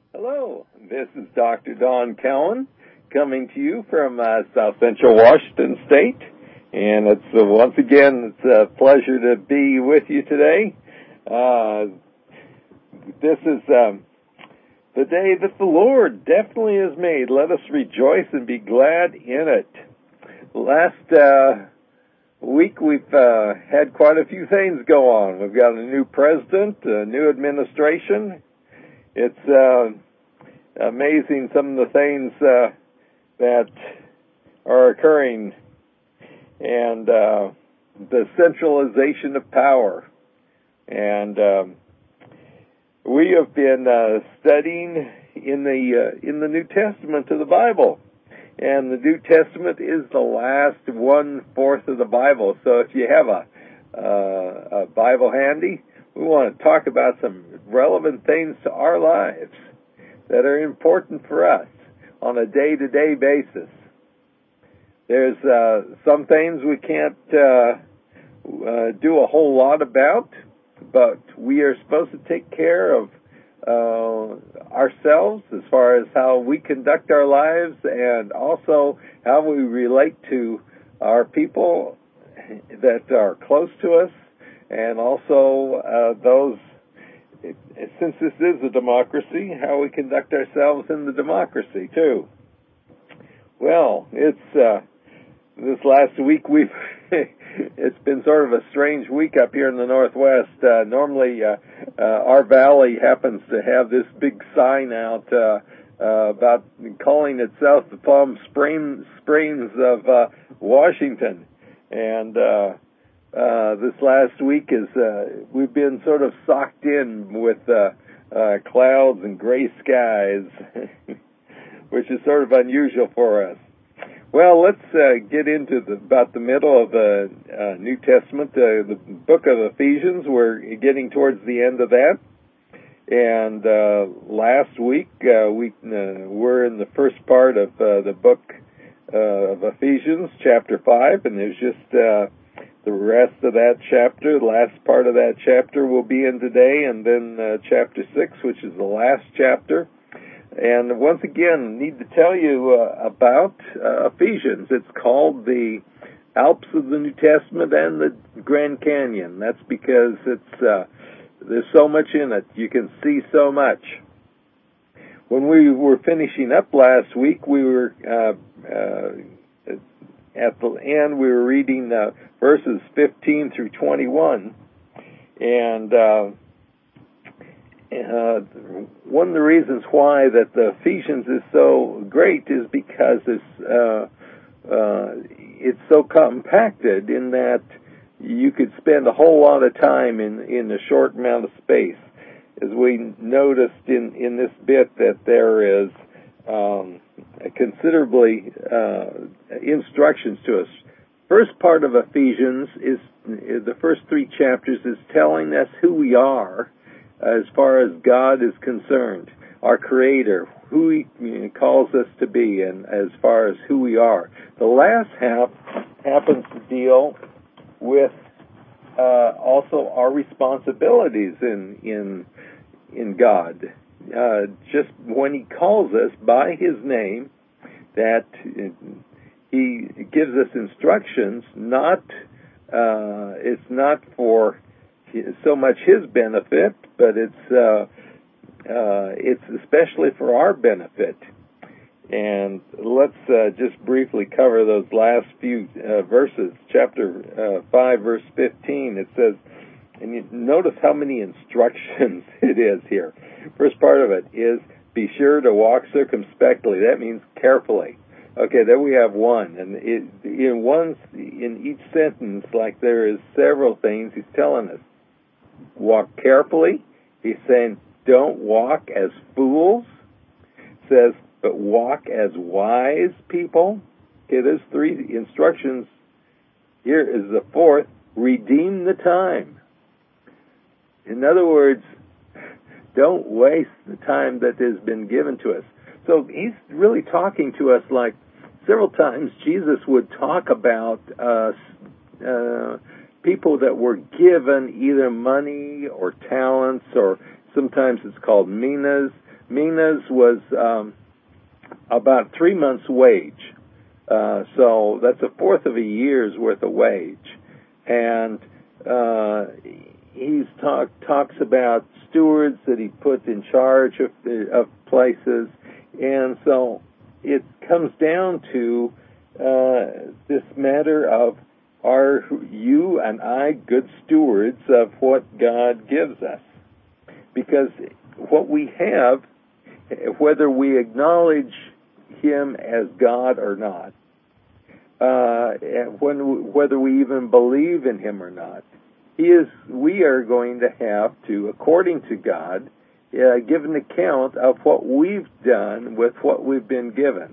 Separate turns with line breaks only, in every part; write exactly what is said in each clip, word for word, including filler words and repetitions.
Hello, this is Doctor Don Cowan coming to you from uh, South Central Washington State, and it's uh, once again it's a pleasure to be with you today. Uh, this is um, the day that the Lord definitely has made. Let us rejoice and be glad in it. Last uh, week we've uh, had quite a few things go on. We've got a new president, a new administration. It's uh, amazing some of the things uh, that are occurring, and uh, the centralization of power. And um, we have been uh, studying in the uh, in the New Testament of the Bible, and the New Testament is the last one fourth of the Bible. So if you have a, uh, a Bible handy, we want to talk about some relevant things to our lives that are important for us on a day-to-day basis. There's uh, some things we can't uh, uh, do a whole lot about, but we are supposed to take care of uh, ourselves as far as how we conduct our lives and also how we relate to our people that are close to us, and also uh, those, since this is a democracy, how we conduct ourselves in the democracy, too. Well, it's, uh, this last week we've, it's been sort of a strange week up here in the Northwest. Uh, normally, uh, uh, our valley happens to have this big sign out, uh, uh, about calling itself the Palm Springs, Springs of, uh, Washington. And, uh, Uh, this last week is, uh, we've been sort of socked in with, uh, uh, clouds and gray skies, which is sort of unusual for us. Well, let's, uh, get into the, about the middle of the, uh, New Testament, uh, the book of Ephesians. We're getting towards the end of that. And, uh, last week, uh, we, uh, were in the first part of, uh, the book, uh, of Ephesians, chapter five, and there's just, uh, the rest of that chapter, the last part of that chapter will be in today, and then uh, chapter six, which is the last chapter. And once again, need to tell you uh, about uh, Ephesians. It's called the Alps of the New Testament and the Grand Canyon. That's because it's uh, there's so much in it. You can see so much. When we were finishing up last week, we were uh, uh, at the end, we were reading uh, verses fifteen through twenty-one, and uh, uh, one of the reasons why that the Ephesians is so great is because it's uh, uh, it's so compacted in that you could spend a whole lot of time in in a short amount of space. As we noticed in in this bit that there is um, considerably uh, instructions to us. First part of Ephesians is, is the first three chapters is telling us who we are as far as God is concerned, our Creator, who He you know, calls us to be, and as far as who we are. The last half happens to deal with uh, also our responsibilities in in in God. Uh, just when He calls us by His name, that He gives us instructions, not, uh, it's not for so much His benefit, but it's, uh, uh, it's especially for our benefit. And let's, uh, just briefly cover those last few, uh, verses. Chapter, uh, five, verse fifteen, it says, and you notice how many instructions it is here. First part of it is, be sure to walk circumspectly. That means carefully. Okay, there we have one. And it, in one, in each sentence, like there is several things he's telling us. Walk carefully. He's saying, don't walk as fools. Says, but walk as wise people. Okay, there's three instructions. Here is the fourth. Redeem the time. In other words, don't waste the time that has been given to us. So he's really talking to us like several times Jesus would talk about uh, uh, people that were given either money or talents, or sometimes it's called minas, Mina's was um, about three months' wage. Uh, so that's a fourth of a year's worth of wage. And uh, he's talk, talks about stewards that he put in charge of, of places. And so it comes down to uh, this matter of, are you and I good stewards of what God gives us? Because what we have, whether we acknowledge Him as God or not, uh, when, whether we even believe in Him or not, He is. We are going to have to, according to God, uh, give an account of what we've done with what we've been given.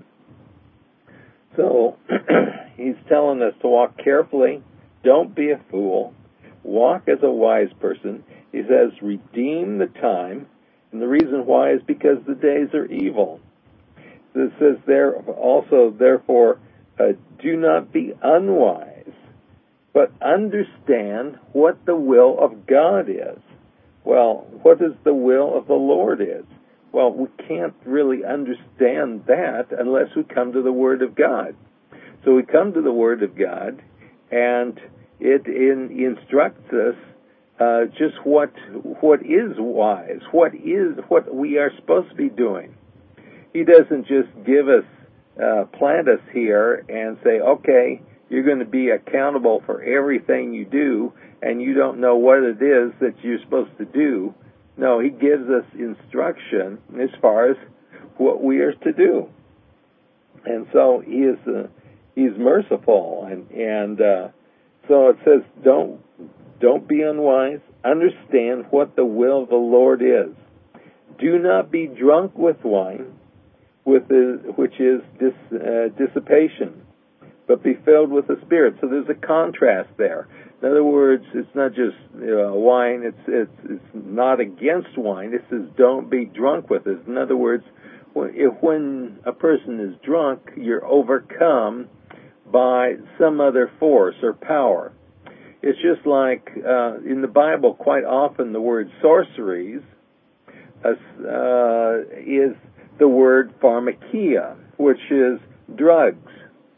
So He's telling us to walk carefully. Don't be a fool. Walk as a wise person. He says, redeem the time. And the reason why is because the days are evil. It says there also, therefore, uh, do not be unwise, but understand what the will of God is. Well, what is the will of the Lord is? Well, we can't really understand that unless we come to the Word of God. So we come to the Word of God, and it in, instructs us uh, just what what is wise, what is what we are supposed to be doing. He doesn't just give us, uh, plant us here and say, okay, you're going to be accountable for everything you do, and you don't know what it is that you're supposed to do. No, He gives us instruction as far as what we are to do. And so He is uh, He's merciful, and and uh, so it says, don't don't be unwise. Understand what the will of the Lord is. Do not be drunk with wine, with the, which is dis, uh, dissipation, but be filled with the Spirit. So there's a contrast there. In other words, it's not just uh, wine. It's it's it's not against wine. It says don't be drunk with it. In other words, when, if, when a person is drunk, you're overcome by some other force or power. It's just like uh, in the Bible, quite often the word sorceries uh, uh, is the word pharmakia, which is drugs.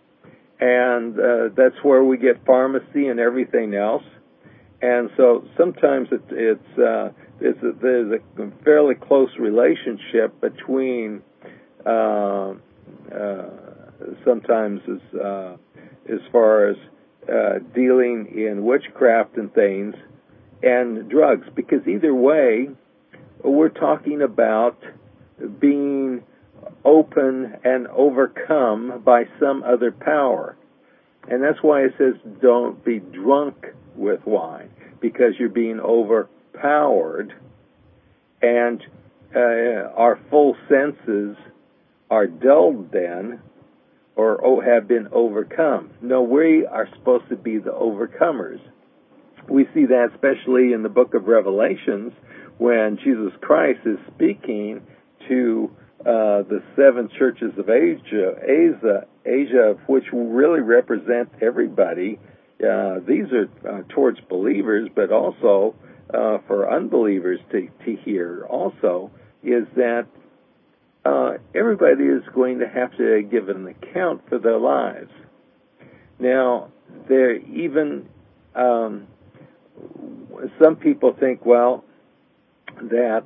And uh, that's where we get pharmacy and everything else. And so sometimes it, it's uh, it's a, there's a fairly close relationship between uh, uh, sometimes as uh, as far as uh, dealing in witchcraft and things and drugs, because either way we're talking about being open and overcome by some other power. And that's why it says don't be drunk with wine, because you're being overpowered, and uh, our full senses are dulled then, or oh, have been overcome. No, we are supposed to be the overcomers. We see that especially in the book of Revelations, when Jesus Christ is speaking to uh, the seven churches of Asia, Asia, Asia, which really represent everybody. Uh, these are uh, towards believers, but also uh, for unbelievers to, to hear also, is that uh, everybody is going to have to give an account for their lives. Now, there even um, some people think, well, that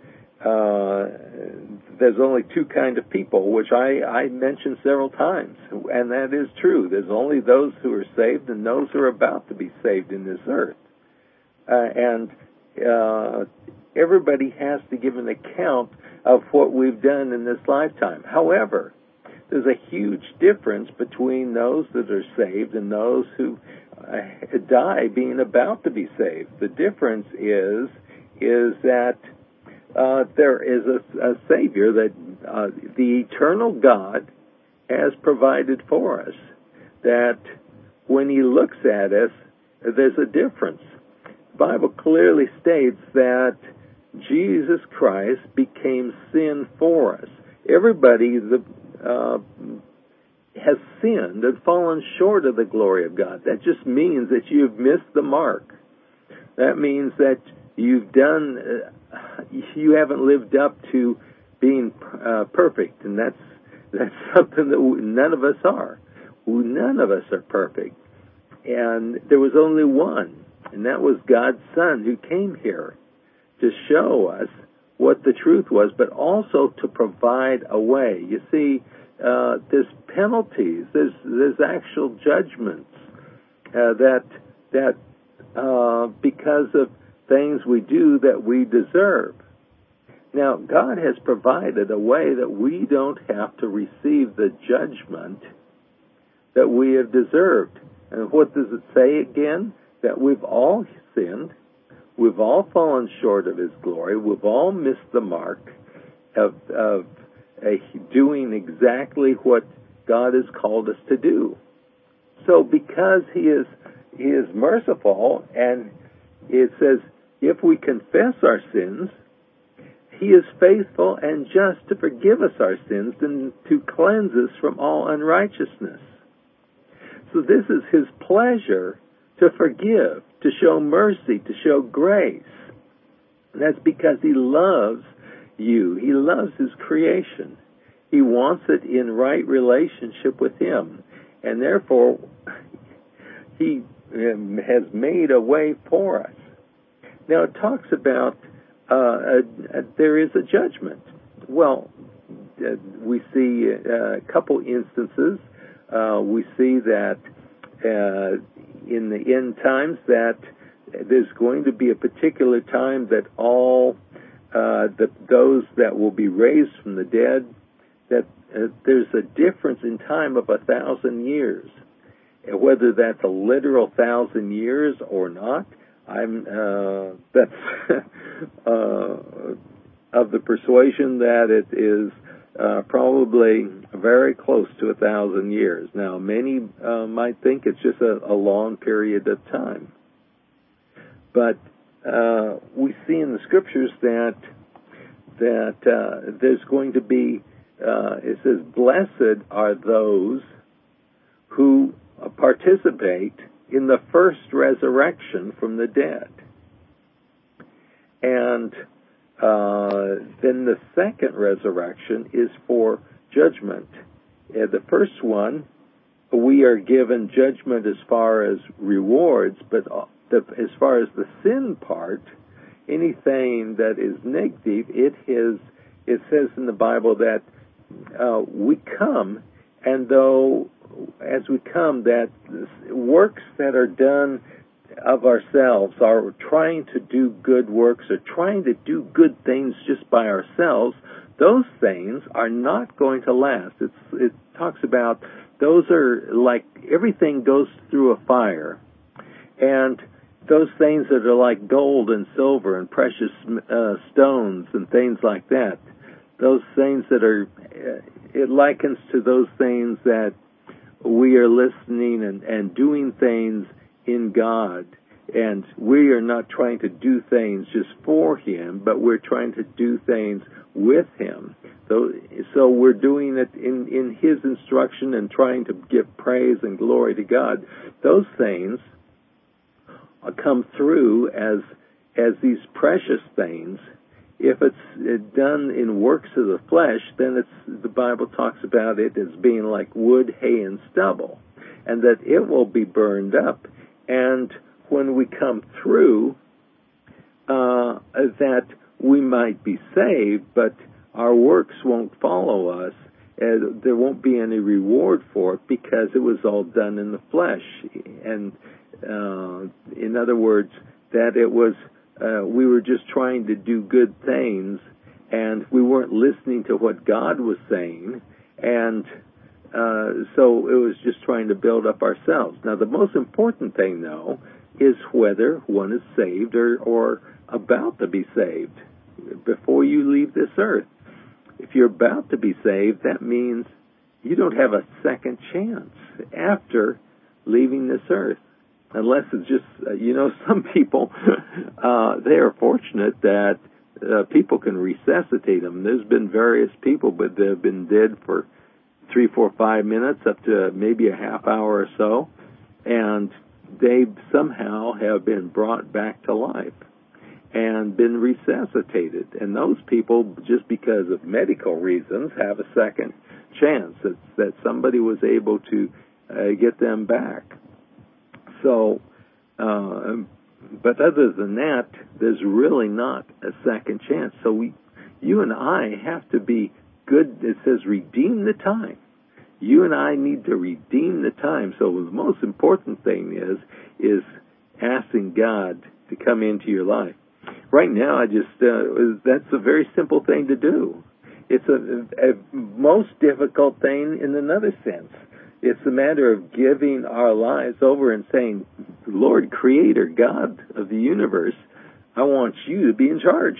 uh, there's only two kind of people, which I, I mentioned several times, and that is true. There's only those who are saved and those who are about to be saved in this earth. Uh, and uh, everybody has to give an account of what we've done in this lifetime. However, there's a huge difference between those that are saved and those who uh, die being about to be saved. The difference is is that uh, there is a, a Savior that uh, the eternal God has provided for us, that when He looks at us, there's a difference. The Bible clearly states that Jesus Christ became sin for us. Everybody that, uh, has sinned and fallen short of the glory of God. That just means that you've missed the mark. That means that you've done, uh, you haven't lived up to being uh, perfect, and that's that's something that we, none of us are. We, none of us are perfect, and there was only one, and that was God's Son, who came here to show us what the truth was, but also to provide a way. You see, uh, there's penalties, there's there's actual judgments uh, that that uh, because of things we do that we deserve. Now, God has provided a way that we don't have to receive the judgment that we have deserved. And what does it say again? That we've all sinned, we've all fallen short of His glory, we've all missed the mark of, of uh, doing exactly what God has called us to do. So because He is, He is merciful, and it says, if we confess our sins, He is faithful and just to forgive us our sins and to cleanse us from all unrighteousness. So this is His pleasure to forgive, to show mercy, to show grace. And that's because He loves you. He loves His creation. He wants it in right relationship with Him. And therefore, He has made a way for us. Now it talks about Uh, uh, uh, there is a judgment. Well, uh, we see uh, a couple instances. Uh, we see that uh, in the end times that there's going to be a particular time that all uh, the, those that will be raised from the dead, that uh, there's a difference in time of a thousand years. And whether that's a literal thousand years or not, I'm uh, that's uh, of the persuasion that it is uh, probably very close to a thousand years. Now, many uh, might think it's just a, a long period of time, but uh, we see in the Scriptures that that uh, there's going to be. Uh, it says, "Blessed are those who participate in the first resurrection from the dead." And uh, then the second resurrection is for judgment. Uh, the first one, we are given judgment as far as rewards, but the, as far as the sin part, anything that is negative, it is. It says in the Bible that uh, we come, and though as we come, that works that are done of ourselves, are trying to do good works, or trying to do good things just by ourselves, those things are not going to last. It's, it talks about those are like everything goes through a fire, and those things that are like gold and silver and precious uh, stones and things like that, those things that are, uh, it likens to those things that we are listening and, and doing things in God, and we are not trying to do things just for Him, but we're trying to do things with Him. So, so we're doing it in, in His instruction and trying to give praise and glory to God. Those things come through as as these precious things. If it's done in works of the flesh, then it's, the Bible talks about it as being like wood, hay, and stubble, and that it will be burned up. And when we come through, uh, that we might be saved, but our works won't follow us, and there won't be any reward for it because it was all done in the flesh. And uh, in other words, that it was Uh, we were just trying to do good things, and we weren't listening to what God was saying, and uh, so it was just trying to build up ourselves. Now, the most important thing, though, is whether one is saved or, or about to be saved before you leave this earth. If you're about to be saved, that means you don't have a second chance after leaving this earth. Unless it's just, uh, you know, some people, uh, they are fortunate that uh, people can resuscitate them. There's been various people, but they've been dead for three, four, five minutes, up to maybe a half hour or so, and they somehow have been brought back to life. and been resuscitated. And those people, just because of medical reasons, have a second chance that, that somebody was able to uh, get them back. So, uh, but other than that, there's really not a second chance. So we, you and I have to be good. It says redeem the time. You and I need to redeem the time. So the most important thing is, is asking God to come into your life. Right now, I just, uh, that's a very simple thing to do. It's a, a most difficult thing in another sense. It's a matter of giving our lives over and saying, Lord, Creator, God of the universe, I want you to be in charge.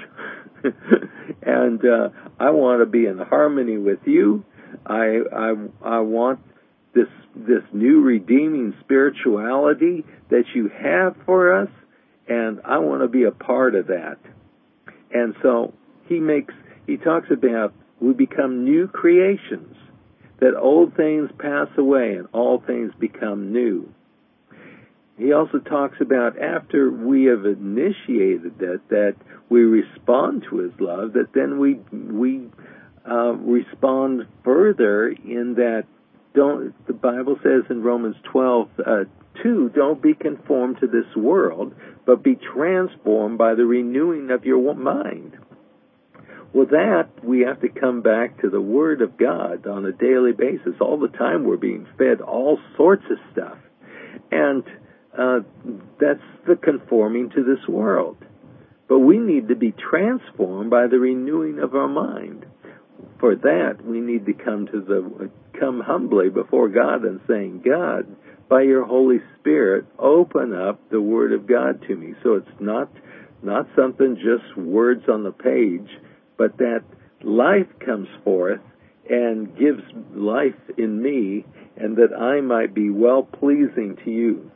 and uh, I want to be in harmony with you. I, I, I want this, this new redeeming spirituality that you have for us, and I want to be a part of that. And so he makes, he talks about we become new creations, that old things pass away and all things become new. He also talks about after we have initiated that, that we respond to his love, that then we we uh, respond further in that, don't, the Bible says in Romans twelve, uh, two, don't be conformed to this world, but be transformed by the renewing of your mind. Well, that, we have to come back to the Word of God on a daily basis. All the time we're being fed all sorts of stuff. And uh, that's the conforming to this world. But we need to be transformed by the renewing of our mind. For that, we need to come to the come humbly before God and saying, God, by your Holy Spirit, open up the Word of God to me. So it's not not something just words on the page, but that life comes forth and gives life in me, and that I might be well-pleasing to you.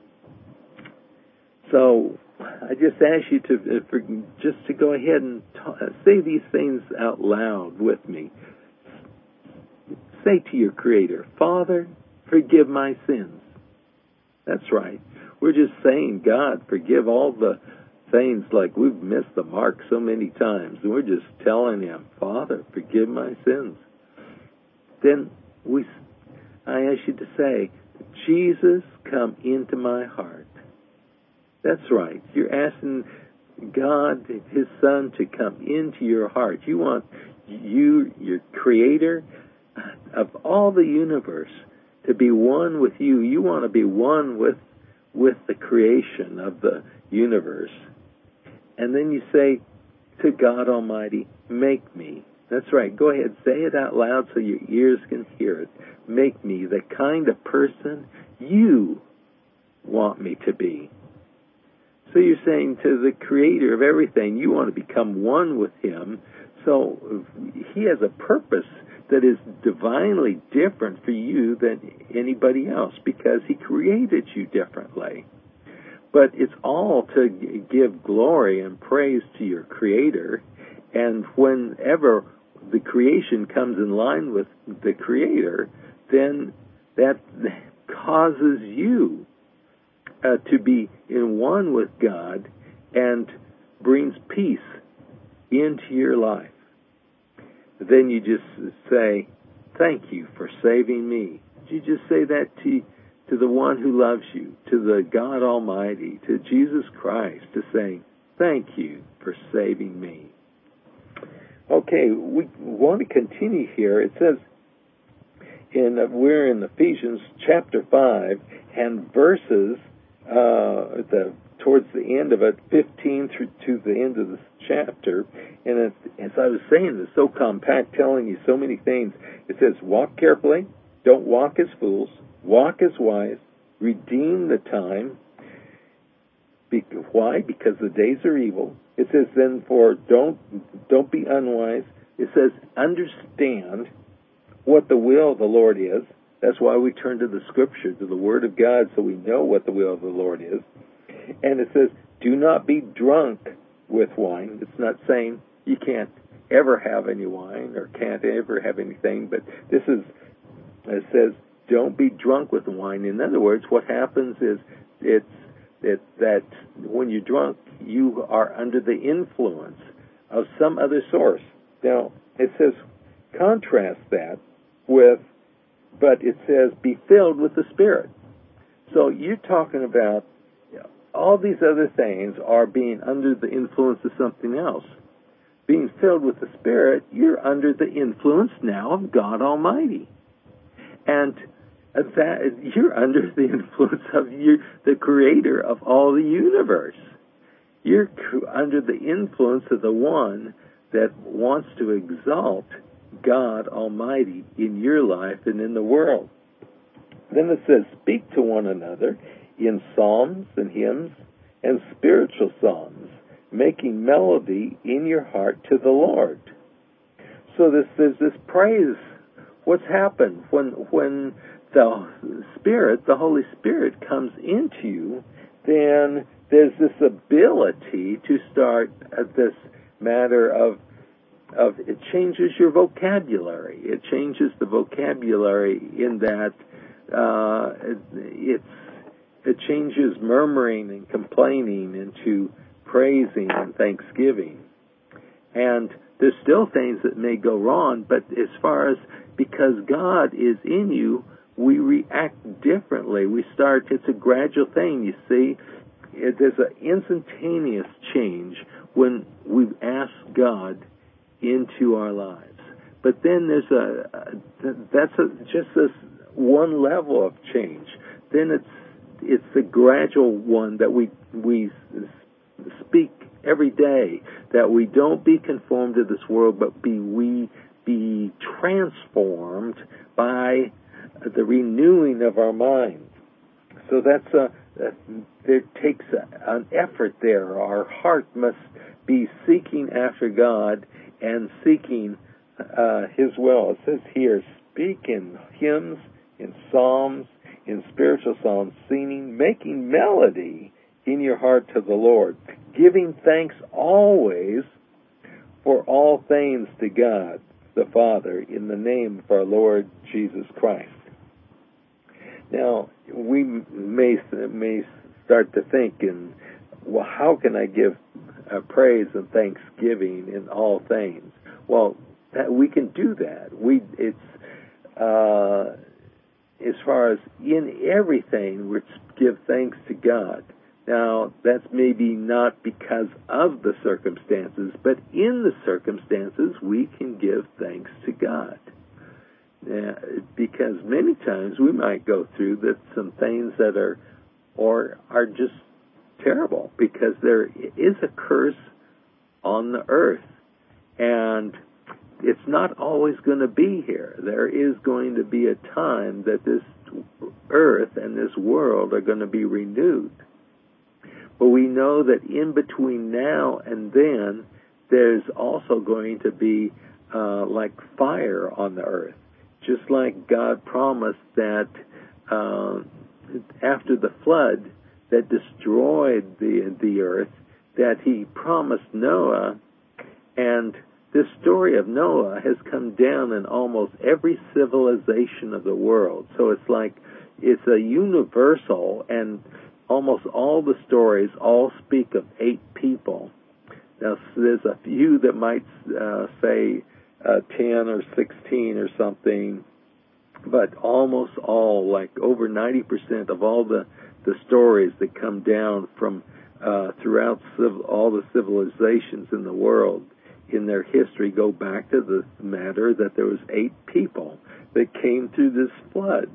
So I just ask you to for, just to go ahead and ta- say these things out loud with me. Say to your Creator, Father, forgive my sins. That's right. We're just saying, God, forgive all the things like we've missed the mark so many times. And we're just telling him, Father, forgive my sins. Then we, I ask you to say, Jesus, come into my heart. That's right. You're asking God, his Son, to come into your heart. You want you, your Creator of all the universe, to be one with you. You want to be one with with the creation of the universe. And then you say to God Almighty, make me. That's right. Go ahead, say it out loud so your ears can hear it. Make me the kind of person you want me to be. So you're saying to the Creator of everything, you want to become one with him. So he has a purpose that is divinely different for you than anybody else, because he created you differently. But it's all to give glory and praise to your Creator, and whenever the creation comes in line with the Creator, then that causes you uh, to be in one with God and brings peace into your life. Then you just say, thank you for saving me. You just say that to, to the one who loves you, to the God Almighty, to Jesus Christ, to say, thank you for saving me. Okay, we want to continue here. It says, in uh, we're in Ephesians chapter five, and verses, uh, the towards the end of it, fifteen through to the end of this chapter. And it, as I was saying, it's so compact, telling you so many things. It says, walk carefully, don't walk as fools, walk as wise, redeem the time. Be, why? Because the days are evil. It says, then for don't don't be unwise. It says, understand what the will of the Lord is. That's why we turn to the Scripture, to the Word of God, so we know what the will of the Lord is. And it says, do not be drunk with wine. It's not saying you can't ever have any wine or can't ever have anything, but this is, it says, don't be drunk with wine. In other words, what happens is it's it, that when you're drunk, you are under the influence of some other source. Now, it says, contrast that with, but it says, be filled with the Spirit. So you're talking about all these other things are being under the influence of something else. Being filled with the Spirit, you're under the influence now of God Almighty. And that you're under the influence of you, the Creator of all the universe. You're under the influence of the one that wants to exalt God Almighty in your life and in the world. Then it says, speak to one another in psalms and hymns and spiritual songs, making melody in your heart to the Lord. So this, there's this praise. What's happened when when the Spirit, the Holy Spirit, comes into you, then there's this ability to start at this matter of of it changes your vocabulary. It changes the vocabulary in that uh, it, it's it changes murmuring and complaining into praising and thanksgiving. And there's still things that may go wrong, but as far as because God is in you, we react differently. We start, it's a gradual thing, you see. It, there's an instantaneous change when we ask God into our lives. But then there's a, a that's a, just this one level of change. Then it's it's a gradual one that we we speak every day, that we don't be conformed to this world, but be we be transformed by the renewing of our mind. So that's a, a it takes a, an effort there. Our heart must be seeking after God and seeking uh, His will. It says here, speak in hymns, in psalms, in spiritual songs, singing, making melody in your heart to the Lord, giving thanks always for all things to God the Father in the name of our Lord Jesus Christ. Now, we may may start to think, in, well, how can I give uh, praise and thanksgiving in all things? Well, that, we can do that. We it's uh, as far as in everything, we give thanks to God. Now, that's maybe not because of the circumstances, but in the circumstances, we can give thanks to God. Uh, because many times we might go through that some things that are or are just terrible, because there is a curse on the earth, and it's not always going to be here. There is going to be a time that this earth and this world are going to be renewed. But we know that in between now and then, there's also going to be uh, like fire on the earth. Just like God promised that uh, after the flood that destroyed the the earth, that He promised Noah, and this story of Noah has come down in almost every civilization of the world. So it's like it's a universal, and almost all the stories all speak of eight people. Now, there's a few that might uh, say uh, ten or sixteen or something, but almost all, like over ninety percent of all the, the stories that come down from uh, throughout civ- all the civilizations in the world in their history go back to the matter that there was eight people that came through this flood.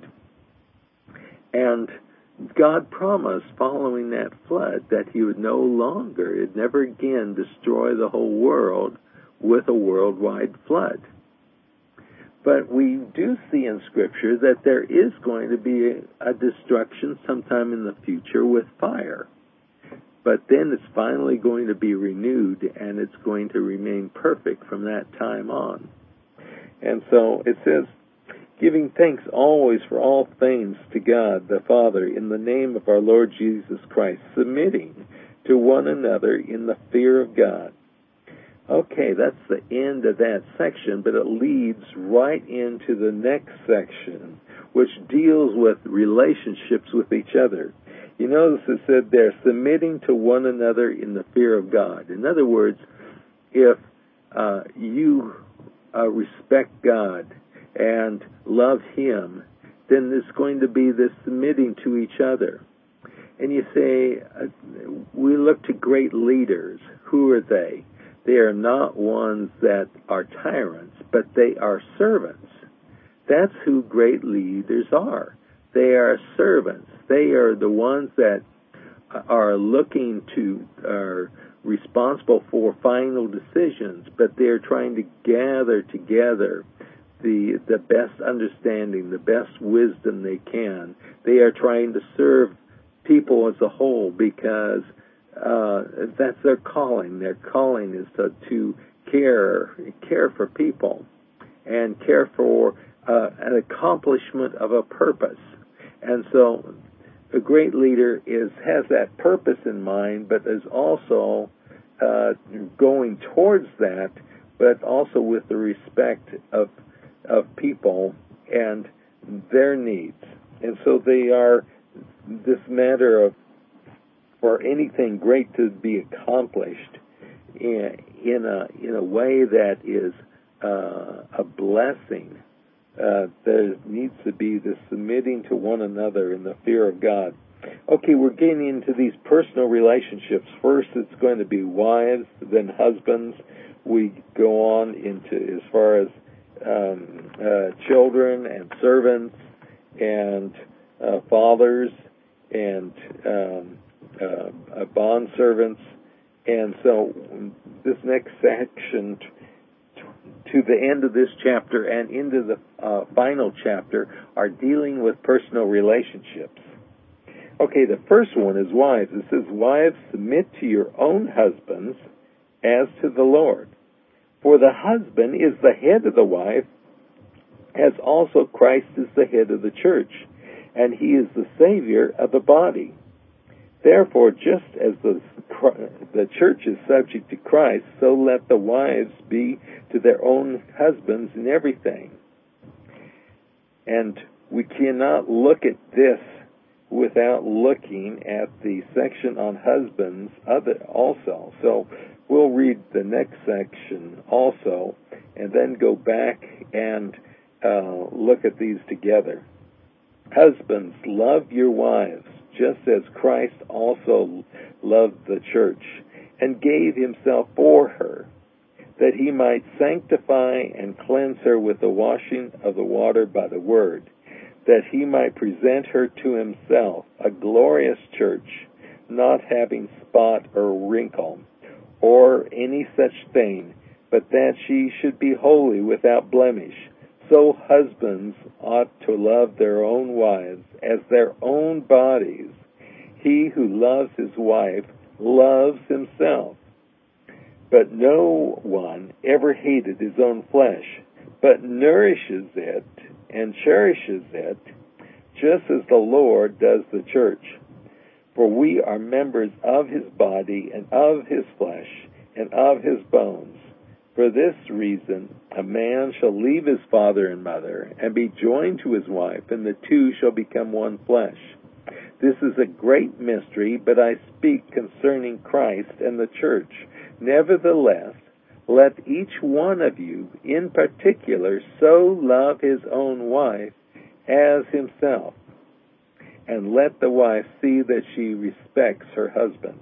And God promised, following that flood, that He would no longer, He'd never again destroy the whole world with a worldwide flood. But we do see in Scripture that there is going to be a, a destruction sometime in the future with fire. But then it's finally going to be renewed, and it's going to remain perfect from that time on. And so it says, giving thanks always for all things to God the Father in the name of our Lord Jesus Christ, submitting to one another in the fear of God. Okay, that's the end of that section, but it leads right into the next section, which deals with relationships with each other. you notice it said they're submitting to one another in the fear of God. In other words, if uh, you uh, respect God and love Him, then there's going to be this submitting to each other. And you say, uh, we look to great leaders. Who are they? They are not ones that are tyrants, but they are servants. That's who great leaders are. They are servants. They are the ones that are looking to, are responsible for final decisions, but they're trying to gather together the the best understanding, the best wisdom they can. They are trying to serve people as a whole because uh, that's their calling. Their calling is to, to care care for people and care for uh, an accomplishment of a purpose. And so a great leader is has that purpose in mind, but is also uh, going towards that, but also with the respect of of people and their needs. And so they are this matter of for anything great to be accomplished in, in a in a way that is uh, a blessing. Uh, there needs to be the submitting to one another in the fear of God. Okay, we're getting into these personal relationships. First, it's going to be wives, then husbands. We go on into as far as um, uh, children and servants and uh, fathers and um, uh, bond servants. And so this next section to the end of this chapter and into the uh, final chapter are dealing with personal relationships. Okay, the first one is wives. It says, wives, submit to your own husbands as to the Lord. For the husband is the head of the wife, as also Christ is the head of the church, and he is the Savior of the body. Therefore, just as the, the church is subject to Christ, so let the wives be to their own husbands in everything. And we cannot look at this without looking at the section on husbands other also. So we'll read the next section also, and then go back and uh, look at these together. Husbands, love your wives, just as Christ also loved the church, and gave himself for her, that he might sanctify and cleanse her with the washing of the water by the word, that he might present her to himself, a glorious church, not having spot or wrinkle, or any such thing, but that she should be holy without blemish. So husbands ought to love their own wives as their own bodies. He who loves his wife loves himself. But no one ever hated his own flesh, but nourishes it and cherishes it, just as the Lord does the church. For we are members of his body and of his flesh and of his bones. For this reason, a man shall leave his father and mother and be joined to his wife, and the two shall become one flesh. This is a great mystery, but I speak concerning Christ and the church. Nevertheless, let each one of you in particular so love his own wife as himself, and let the wife see that she respects her husband.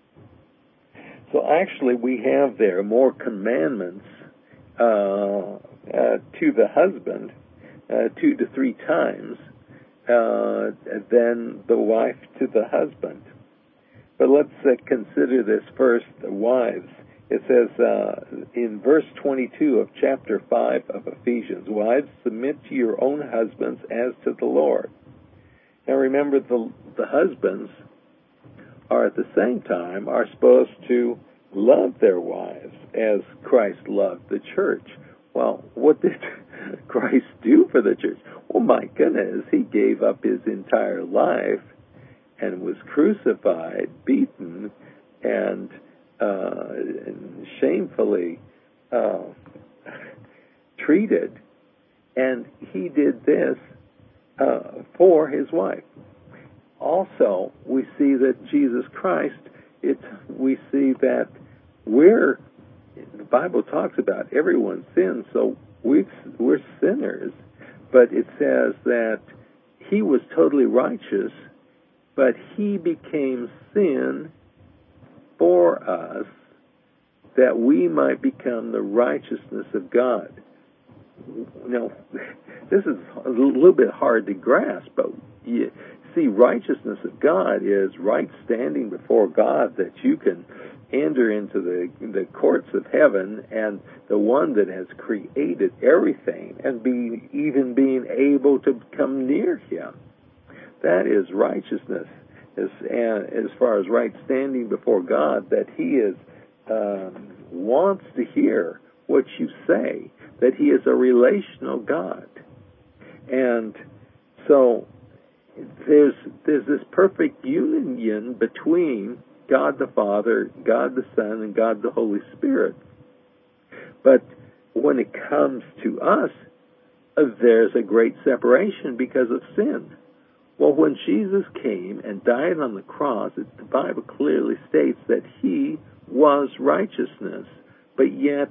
So actually we have there more commandments uh, uh, to the husband, uh, two to three times, uh, than the wife to the husband. But let's uh, consider this first, the wives. It says uh, in verse twenty-two of chapter five of Ephesians, wives, submit to your own husbands as to the Lord. Now remember, the, the husbands are at the same time are supposed to love their wives as Christ loved the church. Well, what did Christ do for the church? Well, my goodness, he gave up his entire life and was crucified, beaten, and, uh, and shamefully uh, treated. And he did this uh, for his wife. also we see that Jesus Christ, it's, we see that we're, the Bible talks about everyone's sin, so we, we're sinners, but it says that he was totally righteous, but he became sin for us that we might become the righteousness of God. Now, this is a little bit hard to grasp, but you see, righteousness of God is right standing before God, that you can enter into the the courts of heaven and the one that has created everything and be even being able to come near him. That is righteousness, as, as far as right standing before God, that he is um, wants to hear what you say, that he is a relational God. And so there's there's this perfect union between God the Father, God the Son, and God the Holy Spirit. But when it comes to us, uh, there's a great separation because of sin. Well, when Jesus came and died on the cross, it, the Bible clearly states that he was righteousness, but yet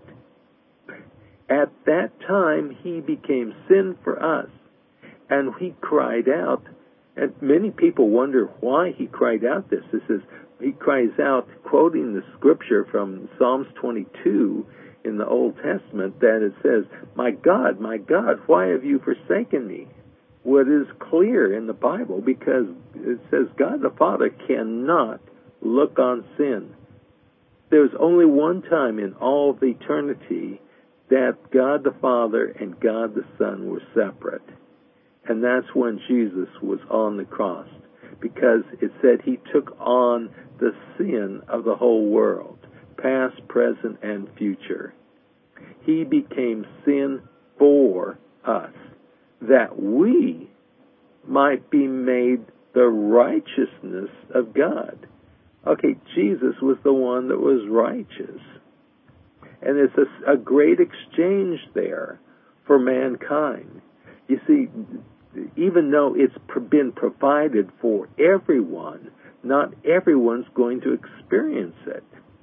at that time he became sin for us, and he cried out. And many people wonder why he cried out this. This is, he cries out, quoting the scripture from Psalms twenty-two in the Old Testament, that it says, "My God, my God, why have you forsaken me?" What is clear in the Bible, because it says God the Father cannot look on sin. There's only one time in all of eternity that God the Father and God the Son were separate. And that's when Jesus was on the cross, because it said he took on the sin of the whole world, past, present, and future. He became sin for us, that we might be made the righteousness of God. Okay, Jesus was the one that was righteous. And it's a, a great exchange there for mankind. You see, even though it's been provided for everyone, not everyone's going to experience it.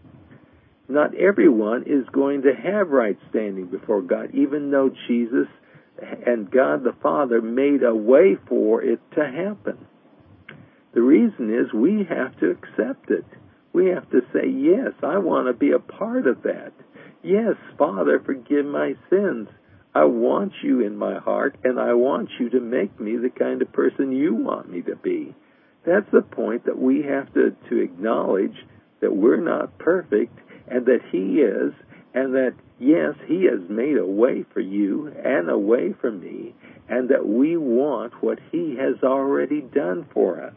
Not everyone is going to have right standing before God, even though Jesus and God the Father made a way for it to happen. The reason is we have to accept it. We have to say, yes, I want to be a part of that. Yes, Father, forgive my sins. I want you in my heart, and I want you to make me the kind of person you want me to be. That's the point, that we have to, to acknowledge that we're not perfect, and that he is, and that, yes, he has made a way for you and a way for me, and that we want what he has already done for us.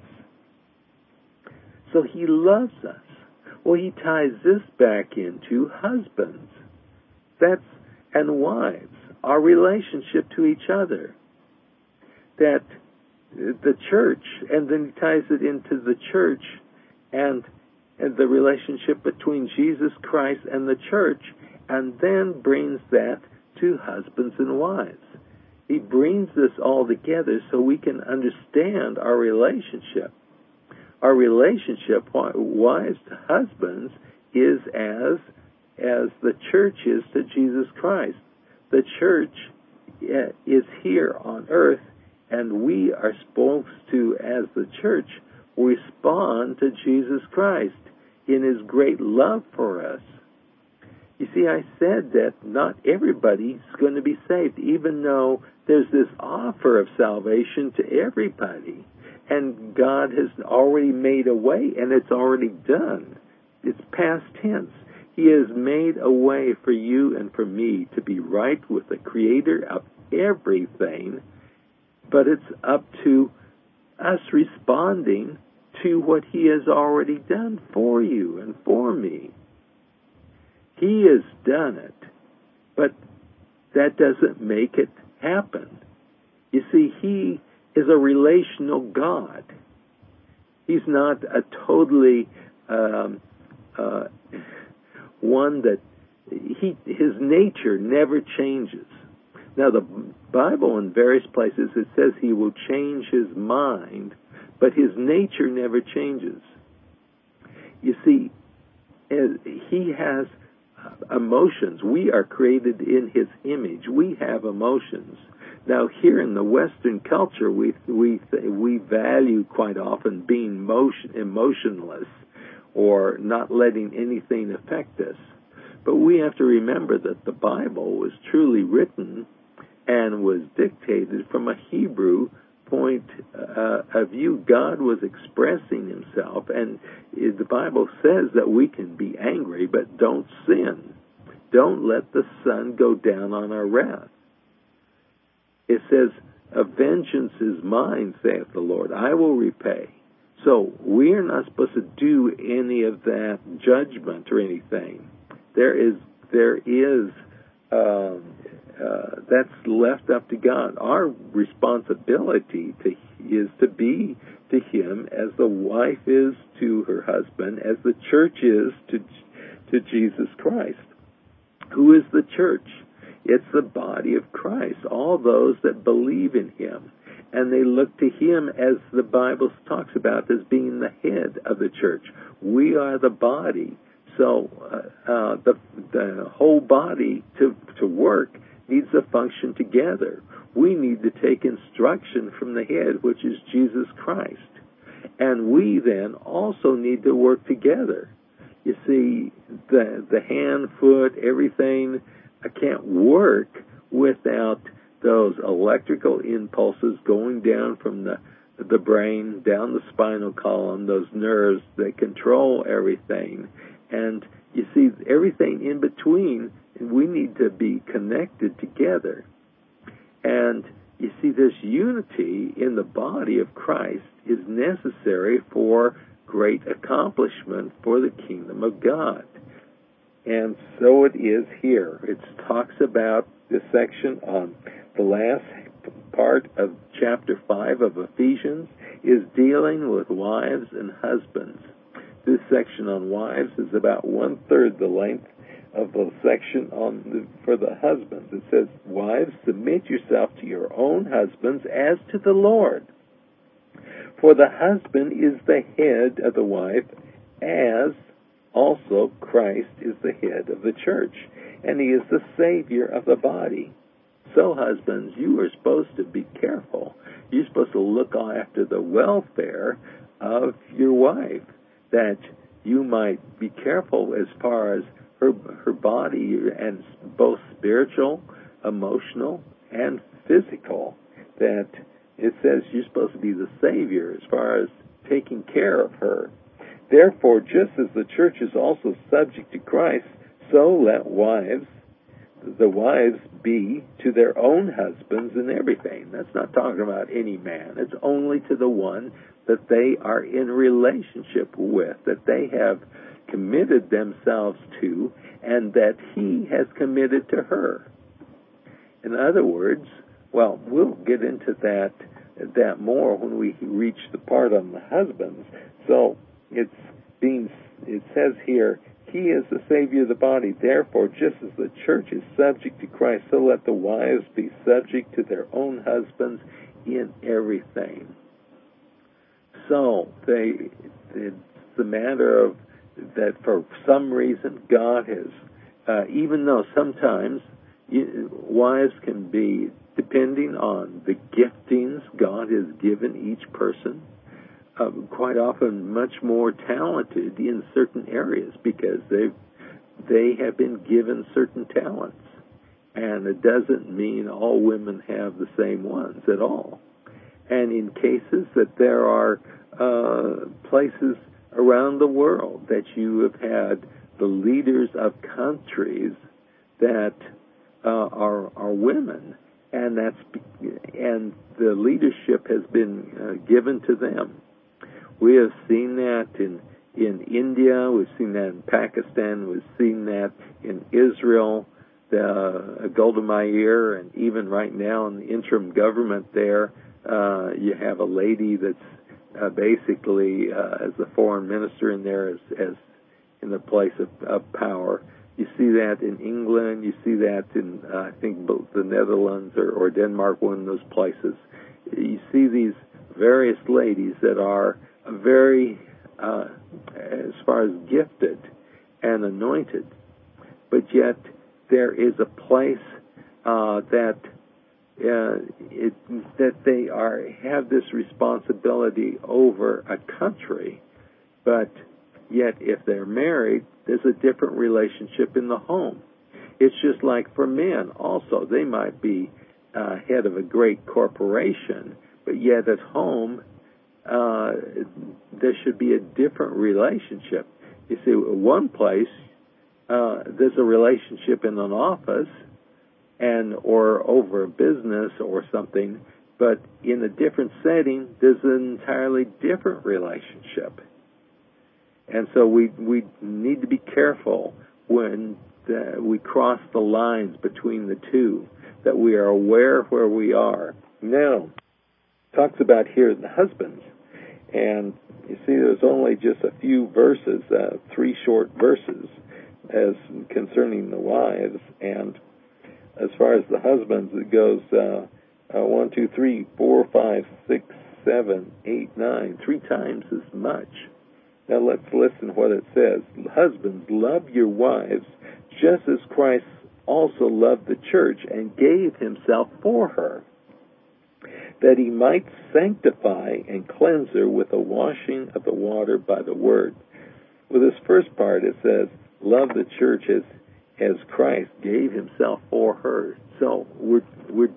So he loves us. Well, he ties this back into husbands. That's, and wives, our relationship to each other. That the church, and then he ties it into the church and, and the relationship between Jesus Christ and the church, and then brings that to husbands and wives. He brings this all together so we can understand our relationship. Our relationship, wives to husbands, is as as the church is to Jesus Christ. The church is here on earth, and we are supposed to, as the church, respond to Jesus Christ in his great love for us. You see, I said that not everybody's going to be saved, even though there's this offer of salvation to everybody. And God has already made a way, and it's already done. It's past tense. He has made a way for you and for me to be right with the Creator of everything, but it's up to us responding to what he has already done for you and for me. He has done it, but that doesn't make it happen. You see, he is a relational God. He's not a totally um, uh, one that he his nature never changes. Now, the Bible in various places, it says he will change his mind but his nature never changes. You see, he has emotions. We are created in his image. We have emotions. Now, here in the Western culture, we we we value quite often being motion, emotionless or not letting anything affect us. But we have to remember that the Bible was truly written and was dictated from a Hebrew point uh, of view. God was expressing himself, and the Bible says that we can be angry, but don't sin. Don't let the sun go down on our wrath. It says, "A vengeance is mine, saith the Lord, I will repay." So we are not supposed to do any of that judgment or anything. There is, there is, um, uh, that's left up to God. Our responsibility to, is to be to him as the wife is to her husband, as the church is to, to Jesus Christ. Who is the church? It's the body of Christ, all those that believe in him. And they look to him, as the Bible talks about, as being the head of the church. We are the body. So uh, uh, the, the whole body to, to work needs to function together. We need to take instruction from the head, which is Jesus Christ. And we then also need to work together. You see, the, the hand, foot, everything can't work without those electrical impulses going down from the the brain, down the spinal column, those nerves that control everything. And you see, everything in between, we need to be connected together. And you see, this unity in the body of Christ is necessary for great accomplishment for the kingdom of God. And so it is here. It talks about this section on the last part of chapter five of Ephesians is dealing with wives and husbands. This section on wives is about one-third the length of the section on the, for the husbands. It says, "Wives, submit yourself to your own husbands as to the Lord. For the husband is the head of the wife, as also Christ is the head of the church, and he is the Savior of the body." So, husbands, you are supposed to be careful. You're supposed to look after the welfare of your wife, that you might be careful as far as her her body, and both spiritual, emotional, and physical. That it says you're supposed to be the Savior as far as taking care of her. "Therefore, just as the church is also subject to Christ, so let wives, the wives be to their own husbands in everything." That's not talking about any man. It's only to the one that they are in relationship with, that they have committed themselves to, and that he has committed to her. In other words, well, we'll get into that that more when we reach the part on the husbands. So it's being, it says here, "He is the Savior of the body. Therefore, just as the church is subject to Christ, so let the wives be subject to their own husbands in everything." So they, it's the matter of that for some reason God has, uh, even though sometimes you, wives can be, depending on the giftings God has given each person, Uh, quite often much more talented in certain areas because they they have been given certain talents. And it doesn't mean all women have the same ones at all. And in cases that there are uh, places around the world that you have had the leaders of countries that uh, are are women, and that's and the leadership has been uh, given to them. We have seen that in, in India, we've seen that in Pakistan, we've seen that in Israel, the uh, Golda Meir, and even right now in the interim government there, uh, you have a lady that's uh, basically uh, as the foreign minister in there as, as in the place of, of power. You see that in England, you see that in, uh, I think, both the Netherlands or, or Denmark, one of those places. You see these various ladies that are very, uh, as far as gifted and anointed, but yet there is a place uh, that uh, it, that they are have this responsibility over a country, but yet if they're married, there's a different relationship in the home. It's just like for men also. They might be uh, head of a great corporation, but yet at home, uh, there should be a different relationship. You see, one place, uh, there's a relationship in an office and or over a business or something, but in a different setting, there's an entirely different relationship. And so we we need to be careful when the, we cross the lines between the two, that we are aware of where we are. Now, it talks about here the husbands, and you see there's only just a few verses, uh, three short verses, as concerning the wives, and as far as the husbands, it goes uh, uh, one, two, three, four, five, six, seven, eight, nine, three times as much. Now let's listen what it says. Husbands, love your wives, just as Christ also loved the church and gave himself for her, that he might sanctify and cleanse her with the washing of the water by the word. With this first part, it says, love the church as, as Christ gave himself for her. So we're, we're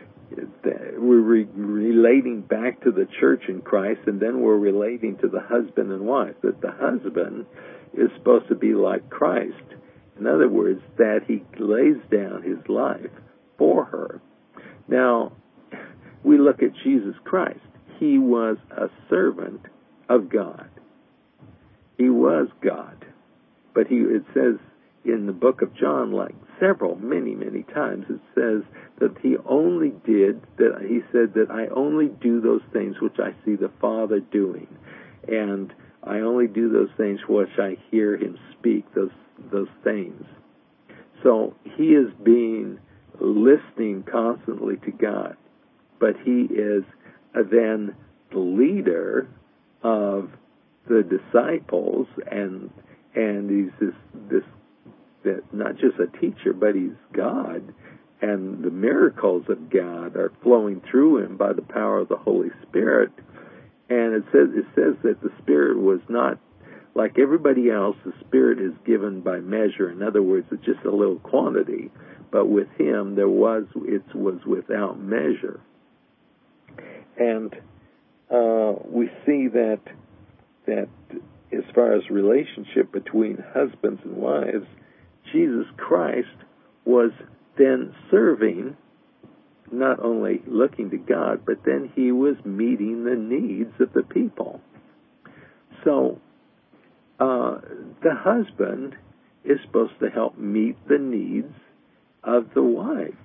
We're re- relating back to the church in Christ, and then we're relating to the husband and wife, that the husband is supposed to be like Christ. In other words, that he lays down his life for her. Now, we look at Jesus Christ. He was a servant of God. He was God. But he, it says in the book of John, like several, many, many times, it says that he only did, that he said that I only do those things which I see the Father doing, and I only do those things which I hear him speak, those those things. So he is being, listening constantly to God, but he is then the leader of the disciples, and and he's this this that not just a teacher, but he's God, and the miracles of God are flowing through him by the power of the Holy Spirit. And it says it says that the Spirit was not like everybody else. The Spirit is given by measure. In other words, it's just a little quantity. But with him, there was it was without measure. And uh, we see that that as far as relationship between husbands and wives, Jesus Christ was then serving, not only looking to God, but then he was meeting the needs of the people. So uh, the husband is supposed to help meet the needs of the wife.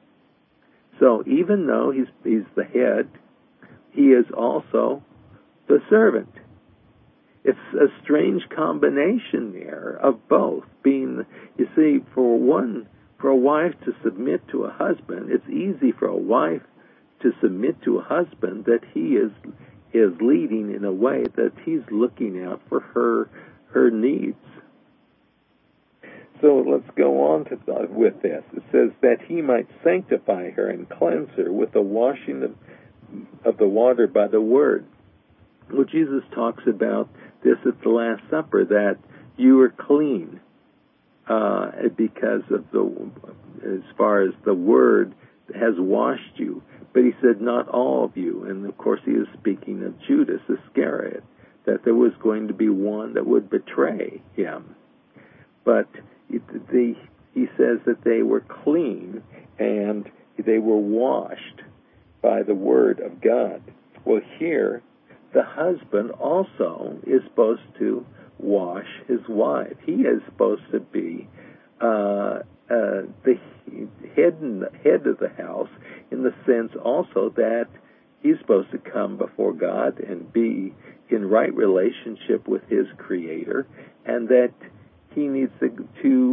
So even though he's he's the head, he is also the servant. It's a strange combination there of both being, you see, for one, for a wife to submit to a husband, it's easy for a wife to submit to a husband that he is is leading in a way that he's looking out for her her needs. So let's go on to th- with this. It says that he might sanctify her and cleanse her with the washing of, of the water by the word. Well, Jesus talks about this at the Last Supper, that you are clean uh, because of the, as far as the word has washed you. But he said, not all of you. And of course, he is speaking of Judas Iscariot, that there was going to be one that would betray him. But it, the, he says that they were clean and they were washed by the word of God. Well, here, the husband also is supposed to wash his wife. He is supposed to be uh, uh, the head, in the head of the house, in the sense also that he's supposed to come before God and be in right relationship with his Creator, and that he needs to, to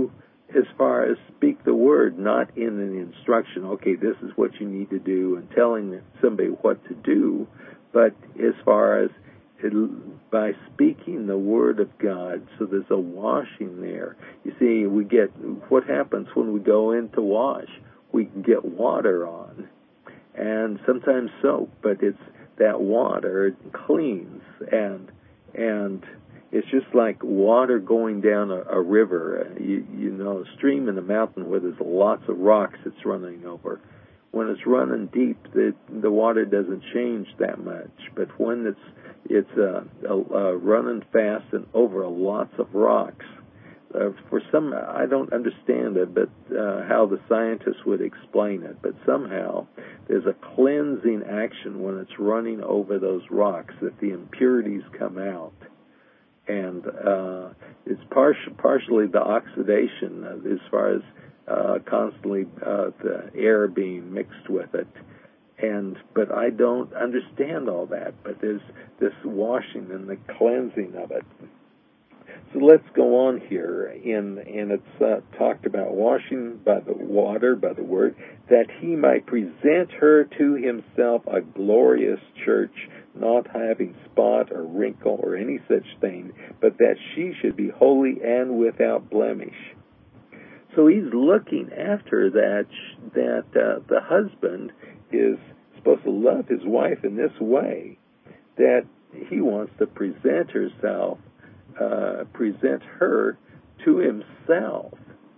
as far as speak the word, not in an instruction, okay, this is what you need to do, and telling somebody what to do, but as far as it, by speaking the word of God, so there's a washing there. You see, we get, what happens when we go in to wash? We can get water on, and sometimes soap, but it's that water cleans, and and it's just like water going down a, a river, you, you know, a stream in a mountain where there's lots of rocks it's running over. When it's running deep, the, the water doesn't change that much. But when it's it's uh, uh, running fast and over lots of rocks, uh, for some, I don't understand it, but uh, how the scientists would explain it. But somehow there's a cleansing action when it's running over those rocks that the impurities come out. And uh, it's par- partially the oxidation uh, as far as uh, constantly uh, the air being mixed with it. And but I don't understand all that. But there's this washing and the cleansing of it. So let's go on here, in, and it's uh, talked about washing by the water, by the word, that he might present her to himself a glorious church, not having spot or wrinkle or any such thing, but that she should be holy and without blemish. So he's looking after that, that uh, the husband is supposed to love his wife in this way, that he wants to present herself, uh, present her to himself.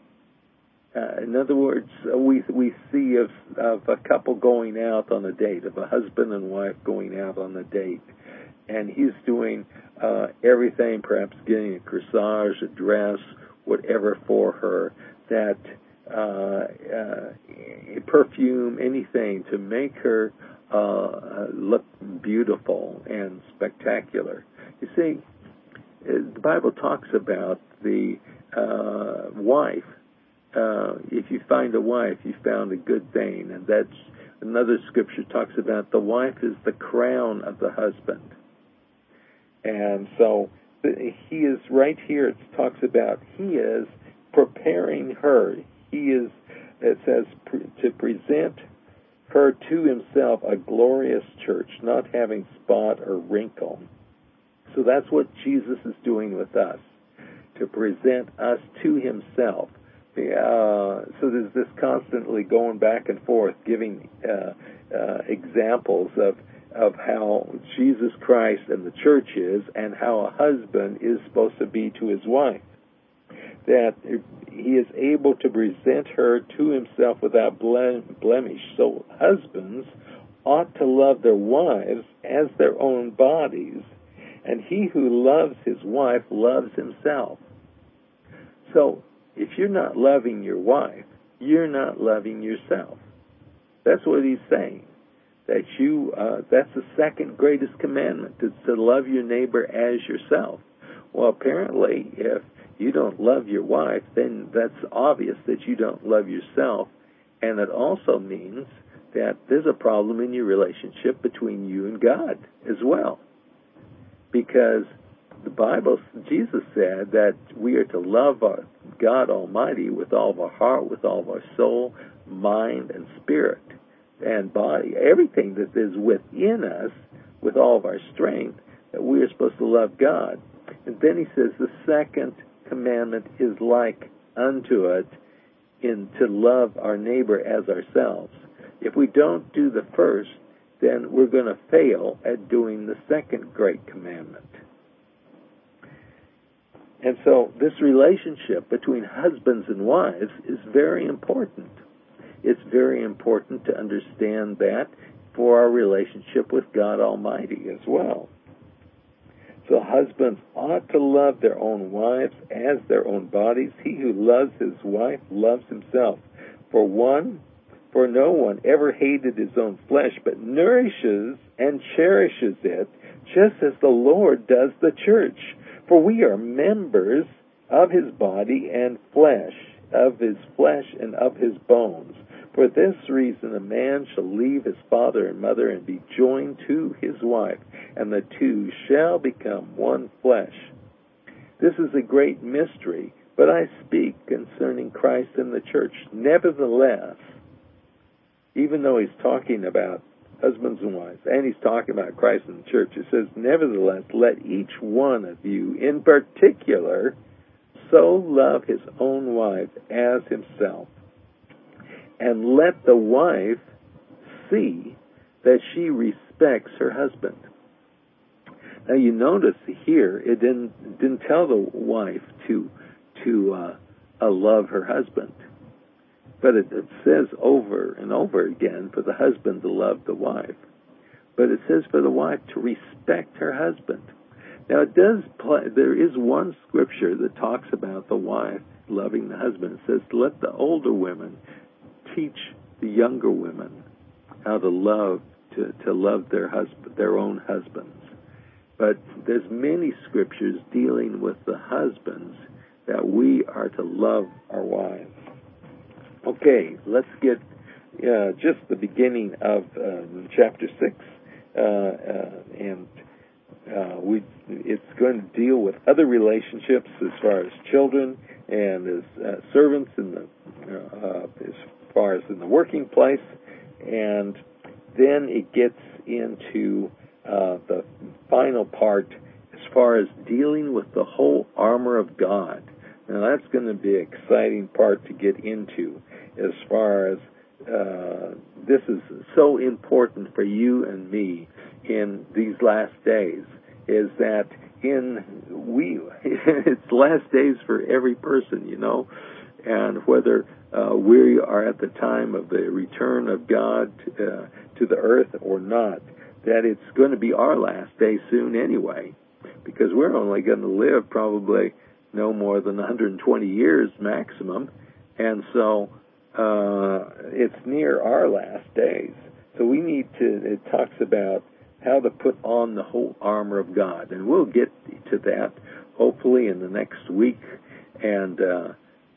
Uh, in other words, uh, we we see of, of a couple going out on a date, of a husband and wife going out on a date, and he's doing uh, everything, perhaps getting a corsage, a dress, whatever for her, that uh, uh, perfume, anything to make her uh, look beautiful and spectacular. You see, the Bible talks about the uh, wife. Uh, if you find a wife, you found a good thing. And that's another scripture talks about the wife is the crown of the husband. And so he is right here, it talks about he is preparing her. He is, it says, to present her to himself a glorious church, not having spot or wrinkle. So that's what Jesus is doing with us, to present us to himself. Uh, so there's this constantly going back and forth, giving uh, uh, examples of of how Jesus Christ and the church is, and how a husband is supposed to be to his wife. That he is able to present her to himself without blemish. So husbands ought to love their wives as their own bodies, and he who loves his wife loves himself. So if you're not loving your wife, you're not loving yourself. That's what he's saying. That you, uh, that's the second greatest commandment, is to love your neighbor as yourself. Well, apparently, if you don't love your wife, then that's obvious that you don't love yourself. And it also means that there's a problem in your relationship between you and God as well. Because the Bible, Jesus said that we are to love our God Almighty with all of our heart, with all of our soul, mind, and spirit, and body, everything that is within us, with all of our strength, that we are supposed to love God. And then he says the second commandment is like unto it, in to love our neighbor as ourselves. If we don't do the first, then we're going to fail at doing the second great commandment. And so this relationship between husbands and wives is very important. It's very important to understand that for our relationship with God Almighty as well. So husbands ought to love their own wives as their own bodies. He who loves his wife loves himself. For one, for no one ever hated his own flesh, but nourishes and cherishes it, just as the Lord does the church. For we are members of his body and flesh, of his flesh and of his bones. For this reason a man shall leave his father and mother and be joined to his wife, and the two shall become one flesh. This is a great mystery, But I speak concerning Christ and the church. Nevertheless, even though he's talking about husbands and wives, and he's talking about Christ and the church, it says, nevertheless, let each one of you in particular so love his own wife as himself, and let the wife see that she respects her husband. Now you notice here, it didn't didn't tell the wife to to uh, uh, love her husband, but it, it says over and over again for the husband to love the wife. But it says for the wife to respect her husband. Now it does. Play, there is one scripture that talks about the wife loving the husband. It says, "Let the older women teach the younger women how to love to, to love their husband, their own husbands." But there's many scriptures dealing with the husbands that we are to love our wives. Okay, let's get uh, just the beginning of uh, chapter six, uh, uh, and uh, we it's going to deal with other relationships as far as children and as uh, servants in the uh, as far as in the working place, and then it gets into uh, the final part as far as dealing with the whole armor of God. Now that's going to be an exciting part to get into as far as uh, this is so important for you and me in these last days, is that in we it's last days for every person, you know, and whether uh, we are at the time of the return of God uh, to the earth or not, that it's going to be our last day soon anyway, because we're only going to live probably no more than one hundred twenty years maximum, and so uh, it's near our last days. So we need to, it talks about how to put on the whole armor of God, and we'll get to that hopefully in the next week. And uh,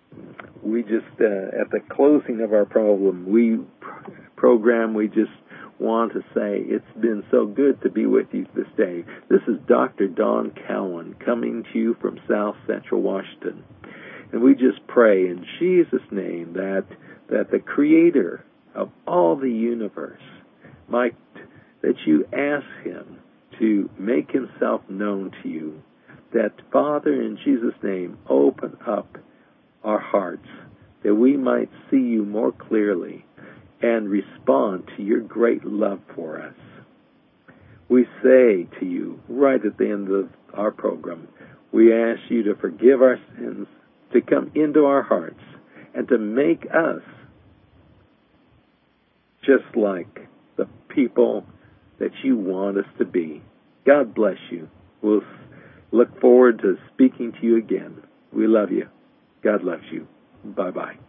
we just, uh, at the closing of our problem, we program, we just want to say it's been so good to be with you this day. This is Doctor Don Cowan coming to you from South Central Washington. And we just pray in Jesus' name that that the Creator of all the universe might, that you ask Him to make Himself known to you. That, Father, in Jesus' name, open up our hearts that we might see you more clearly and respond to your great love for us. We say to you, right at the end of our program, we ask you to forgive our sins, to come into our hearts, and to make us just like the people that you want us to be. God bless you. We'll look forward to speaking to you again. We love you. God loves you. Bye-bye.